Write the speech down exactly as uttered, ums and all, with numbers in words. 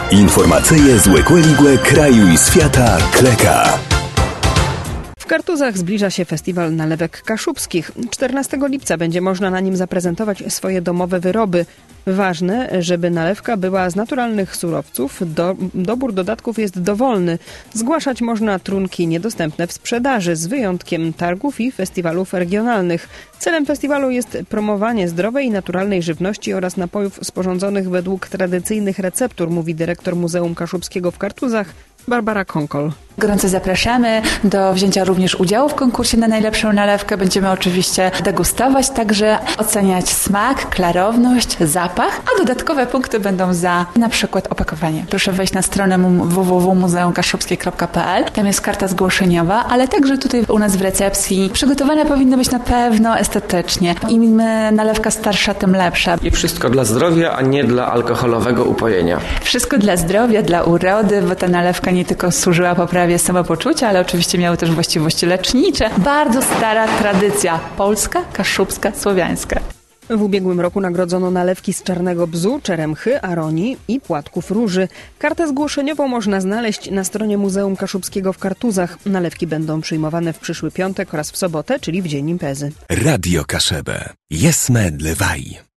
Informacyje z Łekłe kraju i świata Kleka. W Kartuzach zbliża się festiwal nalewek kaszubskich. czternastego lipca będzie można na nim zaprezentować swoje domowe wyroby. Ważne, żeby nalewka była z naturalnych surowców. Do, dobór dodatków jest dowolny. Zgłaszać można trunki niedostępne w sprzedaży, z wyjątkiem targów i festiwalów regionalnych. Celem festiwalu jest promowanie zdrowej i naturalnej żywności oraz napojów sporządzonych według tradycyjnych receptur, mówi dyrektor Muzeum Kaszubskiego w Kartuzach Barbara Konkol. Gorąco zapraszamy do wzięcia również udziału w konkursie na najlepszą nalewkę. Będziemy oczywiście degustować, także oceniać smak, klarowność, zapach, a dodatkowe punkty będą za na przykład opakowanie. Proszę wejść na stronę w w w kropka muzeum kaszubskie kropka p l. Tam jest karta zgłoszeniowa, ale także tutaj u nas w recepcji przygotowane powinno być na pewno estetycznie. Im nalewka starsza, tym lepsza. I wszystko dla zdrowia, a nie dla alkoholowego upojenia. Wszystko dla zdrowia, dla urody, bo ta nalewka nie tylko służyła poprawie samopoczucia, ale oczywiście miały też właściwości lecznicze. Bardzo stara tradycja polska, kaszubska, słowiańska. W ubiegłym roku nagrodzono nalewki z czarnego bzu, czeremchy, aronii i płatków róży. Kartę zgłoszeniową można znaleźć na stronie Muzeum Kaszubskiego w Kartuzach. Nalewki będą przyjmowane w przyszły piątek oraz w sobotę, czyli w dzień imprezy. Radio Kaszebę. Jesme dlewaj.